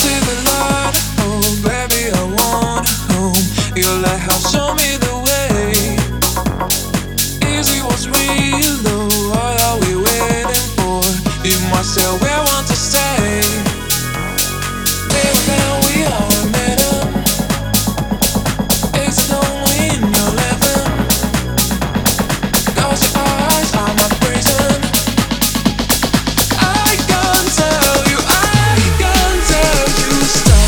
to the light, oh baby, I want home. Your lighthouse show me the way. Easy was real low, what are we waiting for? You must say we want to stay. Baby, now we are a minute. It's lonely in your living. Close your eyes, I'm a prison. I can't tell you stop.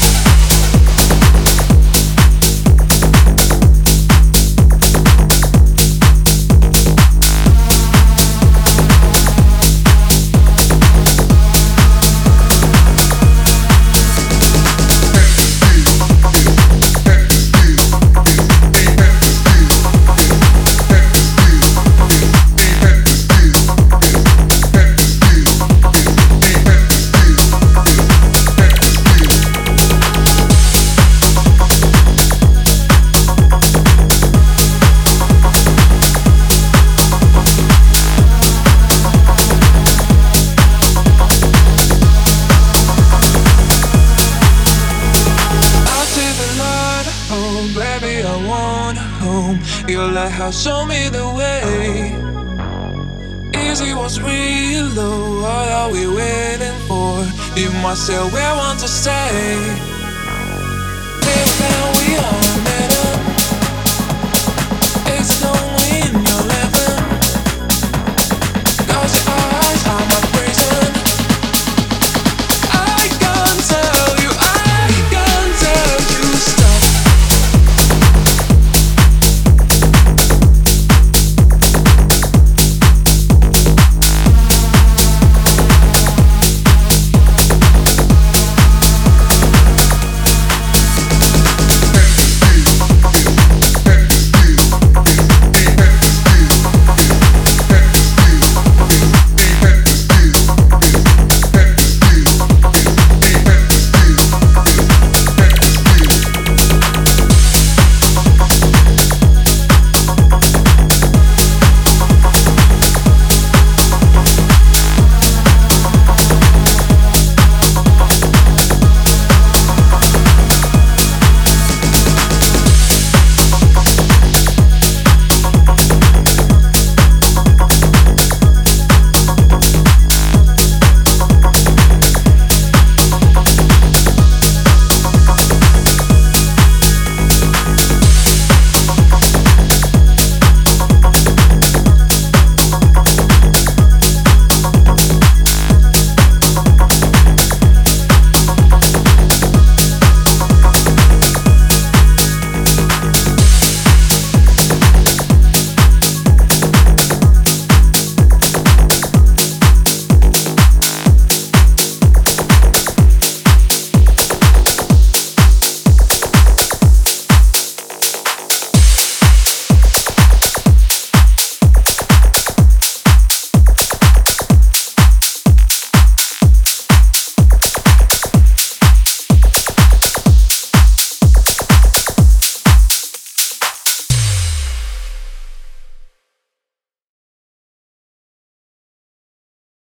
Baby, I want home. Your lighthouse show me the way. Easy was real low. What are we waiting for? You must say we want to stay. Baby, now we are.